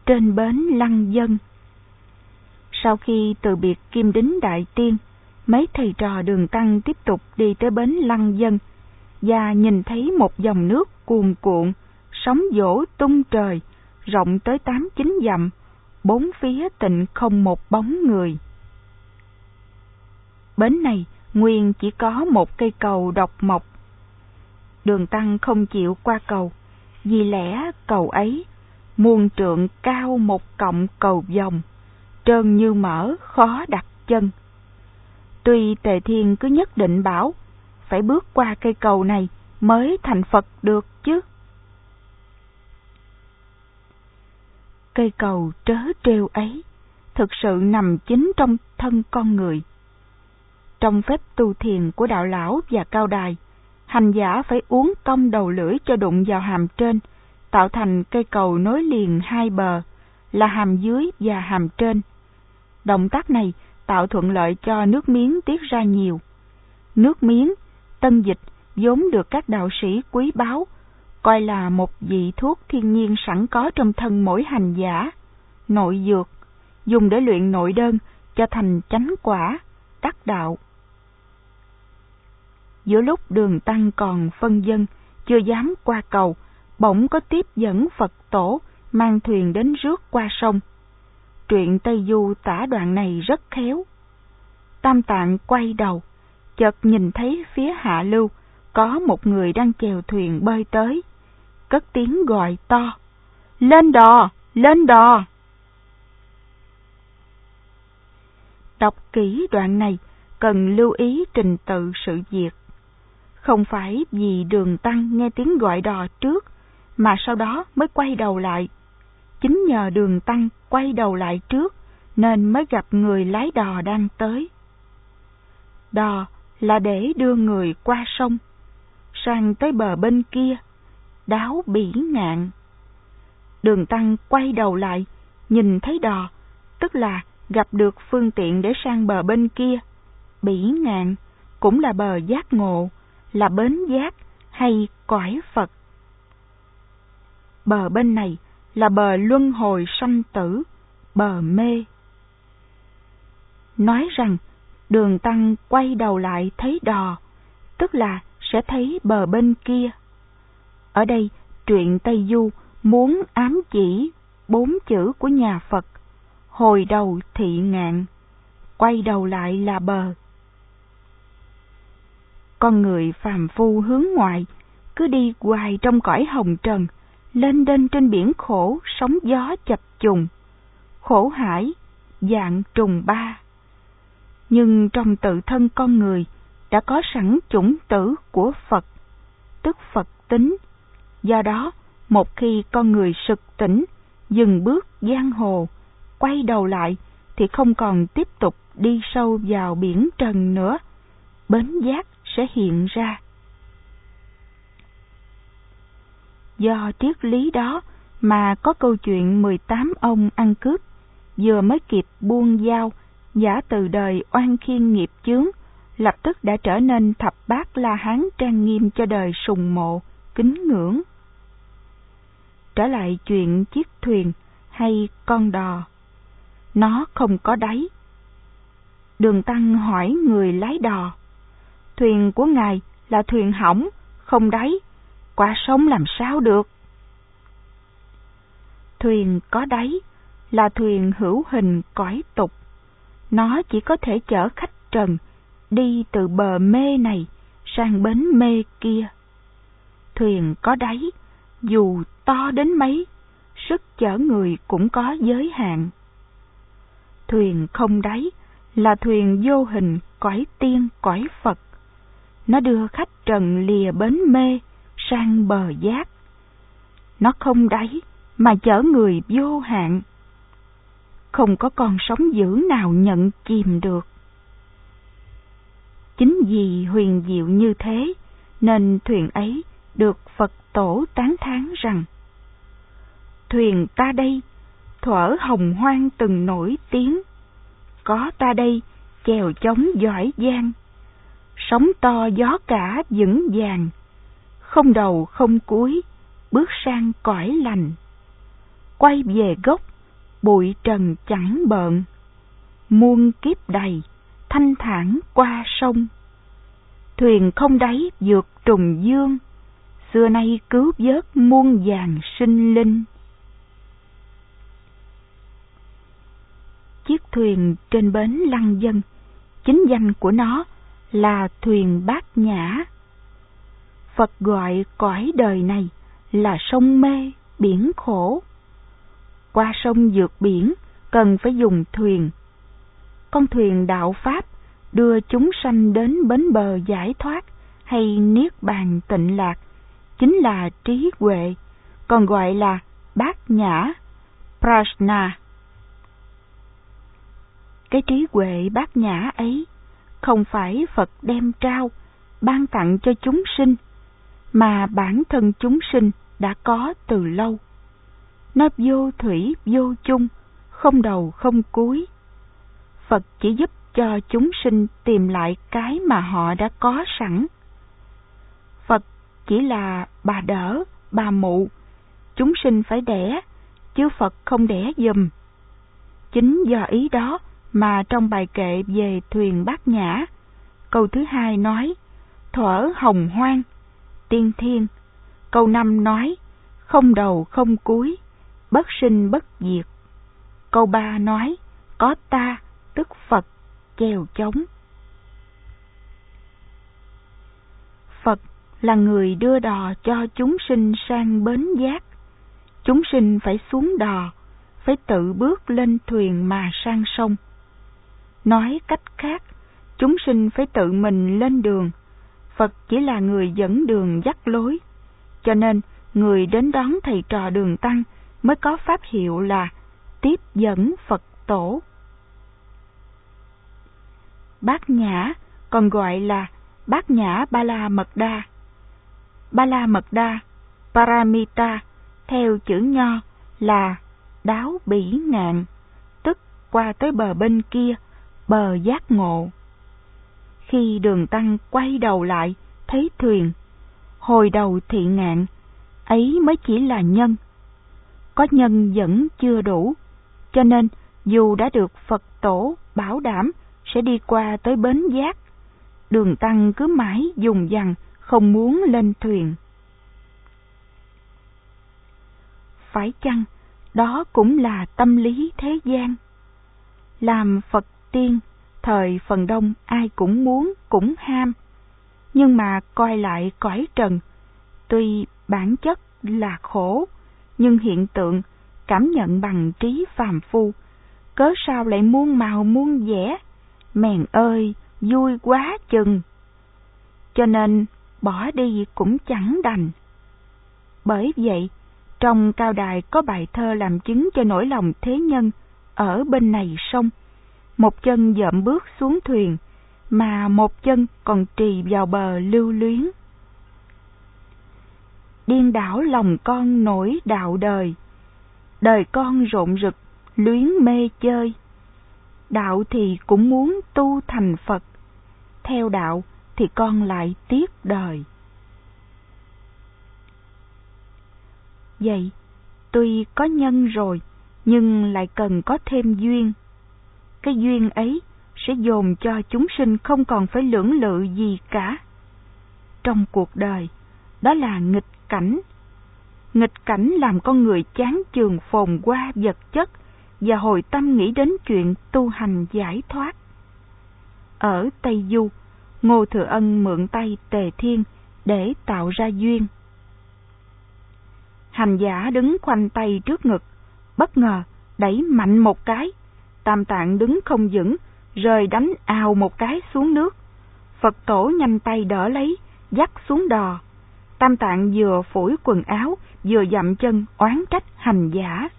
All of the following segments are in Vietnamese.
trên bến Lăng Vân. Sau khi từ biệt Kim Đính Đại Tiên, mấy thầy trò Đường Tăng tiếp tục đi tới bến Lăng Vân và nhìn thấy một dòng nước cuồn cuộn, sóng vỗ tung trời, rộng tới 8-9 dặm, bốn phía tịnh không một bóng người. Bến này nguyên chỉ có một cây cầu độc mộc. Đường Tăng không chịu qua cầu, vì lẽ cầu ấy muôn trượng cao một cọng cầu vòng, trơn như mỡ khó đặt chân. Tuy Tề Thiên cứ nhất định bảo phải bước qua cây cầu này mới thành Phật được chứ. Cây cầu trớ trêu ấy thực sự nằm chính trong thân con người. Trong phép tu thiền của đạo lão và cao đài, hành giả phải uốn cong đầu lưỡi cho đụng vào hàm trên, tạo thành cây cầu nối liền hai bờ là hàm dưới và hàm trên. Động tác này tạo thuận lợi cho nước miếng tiết ra nhiều. Nước miếng, tân dịch vốn được các đạo sĩ quý báu coi là một vị thuốc thiên nhiên sẵn có trong thân mỗi hành giả, nội dược, dùng để luyện nội đơn cho thành chánh quả, đắc đạo. Giữa lúc Đường Tăng còn phân vân, chưa dám qua cầu, bỗng có tiếp dẫn Phật tổ mang thuyền đến rước qua sông. Truyện Tây Du tả đoạn này rất khéo. Tam Tạng quay đầu, chợt nhìn thấy phía hạ lưu có một người đang chèo thuyền bơi tới, cất tiếng gọi to: "Lên đò, lên đò!" Đọc kỹ đoạn này cần lưu ý trình tự sự việc. Không phải vì Đường Tăng nghe tiếng gọi đò trước mà sau đó mới quay đầu lại. Chính nhờ Đường Tăng quay đầu lại trước nên mới gặp người lái đò đang tới. Đò là để đưa người qua sông, sang tới bờ bên kia, đáo Bỉ Ngạn. Đường Tăng quay đầu lại, nhìn thấy đò, tức là gặp được phương tiện để sang bờ bên kia. Bỉ Ngạn cũng là bờ giác ngộ, là bến giác hay cõi Phật. Bờ bên này là bờ luân hồi sanh tử, bờ mê. Nói rằng Đường Tăng quay đầu lại thấy đò, tức là sẽ thấy bờ bên kia. Ở đây truyện Tây Du muốn ám chỉ 4 chữ của nhà Phật: hồi đầu thị ngạn, quay đầu lại là bờ. Con người phàm phu hướng ngoại, cứ đi hoài trong cõi hồng trần, lên đên trên biển khổ, sóng gió chập trùng, khổ hải, vạn trùng ba. Nhưng trong tự thân con người đã có sẵn chủng tử của Phật, tức Phật tính. Do đó, một khi con người sực tỉnh, dừng bước giang hồ, quay đầu lại, thì không còn tiếp tục đi sâu vào biển trần nữa. Bến giác sẽ hiện ra. Do triết lý đó mà có câu chuyện 18 ông ăn cướp vừa mới kịp buông dao, giả từ đời oan khiên nghiệp chướng, lập tức đã trở nên thập bát La Hán trang nghiêm cho đời sùng mộ, kính ngưỡng. Trở lại chuyện chiếc thuyền hay con đò, nó không có đáy. Đường Tăng hỏi người lái đò: "Thuyền của ngài là thuyền hỏng, không đáy, qua sông làm sao được?" Thuyền có đáy là thuyền hữu hình cõi tục. Nó chỉ có thể chở khách trần đi từ bờ mê này sang bến mê kia. Thuyền có đáy, dù to đến mấy, sức chở người cũng có giới hạn. Thuyền không đáy là thuyền vô hình cõi tiên cõi Phật. Nó đưa khách trần lìa bến mê sang bờ giác. Nó không đáy mà chở người vô hạn. Không có con sóng dữ nào nhận chìm được. Chính vì huyền diệu như thế nên thuyền ấy được Phật tổ tán thán rằng: "Thuyền ta đây, thuở hồng hoang từng nổi tiếng, có ta đây chèo chống giỏi giang, sóng to gió cả vững vàng, không đầu không cuối, bước sang cõi lành, quay về gốc bụi trần chẳng bợn, muôn kiếp đầy, thanh thản qua sông. Thuyền không đáy vượt trùng dương, xưa nay cứu vớt muôn vàn sinh linh. Chiếc thuyền trên bến Lăng Vân, chính danh của nó là thuyền Bát Nhã. Phật gọi cõi đời này là sông mê, biển khổ. Qua sông vượt biển cần phải dùng thuyền. Con thuyền đạo Pháp đưa chúng sanh đến bến bờ giải thoát hay niết bàn tịnh lạc, chính là trí huệ, còn gọi là Bát Nhã, Prajna. Cái trí huệ bát nhã ấy không phải Phật đem trao, ban tặng cho chúng sinh, mà bản thân chúng sinh đã có từ lâu. Nó vô thủy vô chung, không đầu không cuối. Phật chỉ giúp cho chúng sinh tìm lại cái mà họ đã có sẵn. Phật chỉ là bà đỡ, bà mụ, chúng sinh phải đẻ, chứ Phật không đẻ giùm. Chính do ý đó mà trong bài kệ về thuyền Bát Nhã, câu thứ 2 nói thuở hồng hoang, tiên thiên. Câu 5 nói không đầu không cuối, bất sinh bất diệt. Câu 3 nói có ta, tức Phật, chèo chống. Phật là người đưa đò cho chúng sinh sang bến giác. Chúng sinh phải xuống đò, phải tự bước lên thuyền mà sang sông. Nói cách khác, chúng sinh phải tự mình lên đường. Phật chỉ là người dẫn đường dắt lối. Cho nên, người đến đón thầy trò Đường Tăng mới có pháp hiệu là tiếp dẫn Phật tổ. Bát Nhã còn gọi là Bát Nhã Ba La Mật Đa. Ba La Mật Đa, Paramita, theo chữ Nho là đáo bỉ ngạn, tức qua tới bờ bên kia, bờ giác ngộ. Khi Đường Tăng quay đầu lại thấy thuyền, hồi đầu thị ngạn, ấy mới chỉ là nhân. Có nhân vẫn chưa đủ, cho nên dù đã được Phật tổ bảo đảm sẽ đi qua tới bến giác, Đường Tăng cứ mãi dùng dằng không muốn lên thuyền. Phải chăng đó cũng là tâm lý thế gian? Làm Phật tiên, thời phần đông ai cũng muốn, cũng ham. Nhưng mà coi lại cõi trần, tuy bản chất là khổ, nhưng hiện tượng cảm nhận bằng trí phàm phu, cớ sao lại muôn màu muôn vẻ, mèn ơi, vui quá chừng. Cho nên bỏ đi cũng chẳng đành. Bởi vậy, trong cao đài có bài thơ làm chứng cho nỗi lòng thế nhân ở bên này sông. Một chân dợm bước xuống thuyền, mà một chân còn trì vào bờ lưu luyến. Điên đảo lòng con nổi đạo đời, đời con rộn rực, luyến mê chơi. Đạo thì cũng muốn tu thành Phật, theo đạo thì con lại tiếc đời. Vậy, tuy có nhân rồi, nhưng lại cần có thêm duyên. Cái duyên ấy sẽ dồn cho chúng sinh không còn phải lưỡng lự gì cả. Trong cuộc đời, đó là nghịch cảnh. Nghịch cảnh làm con người chán chường phồn hoa vật chất và hồi tâm nghĩ đến chuyện tu hành giải thoát. Ở Tây Du, Ngô Thừa Ân mượn tay Tề Thiên để tạo ra duyên. Hành giả đứng khoanh tay trước ngực, bất ngờ đẩy mạnh một cái, Tam Tạng đứng không vững, rơi đánh ào một cái xuống nước. Phật tổ nhanh tay đỡ lấy, dắt xuống đò. Tam Tạng vừa phủi quần áo, vừa dậm chân oán trách hành giả.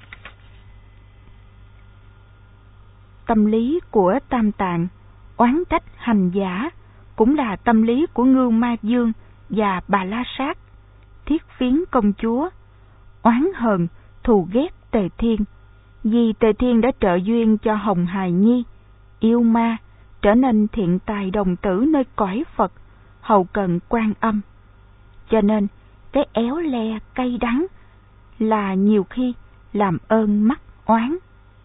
Tâm lý của Tam Tạng oán trách hành giả cũng là tâm lý của Ngưu Ma Dương và Bà La Sát, Thiết Phiến công chúa, oán hờn, thù ghét Tề Thiên, vì Tề Thiên đã trợ duyên cho Hồng Hài Nhi, yêu ma, trở nên thiện tài đồng tử nơi cõi Phật, hầu cận Quan Âm. Cho nên, cái éo le cay đắng là nhiều khi làm ơn mắc oán.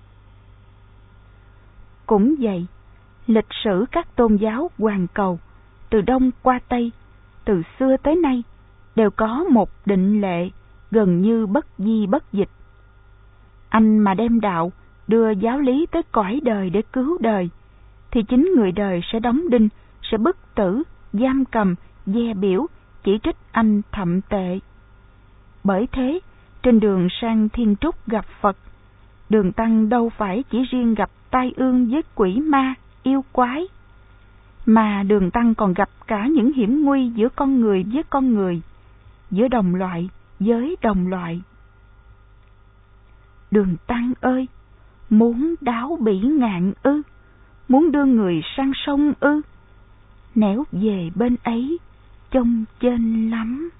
Cũng vậy, lịch sử các tôn giáo hoàn cầu, từ Đông qua Tây, từ xưa tới nay, đều có một định lệ gần như bất di bất dịch. Anh mà đem đạo đưa giáo lý tới cõi đời để cứu đời, thì chính người đời sẽ đóng đinh, sẽ bức tử, giam cầm, dè biểu, chỉ trích anh thậm tệ. Bởi thế, trên đường sang thiên trúc gặp Phật, Đường Tăng đâu phải chỉ riêng gặp tai ương với quỷ ma, yêu quái, mà Đường Tăng còn gặp cả những hiểm nguy giữa con người với con người, giữa đồng loại với đồng loại. Đường Tăng ơi, muốn đáo bỉ ngạn ư? Muốn đưa người sang sông ư? Nẻo về bên ấy, trông chênh lắm.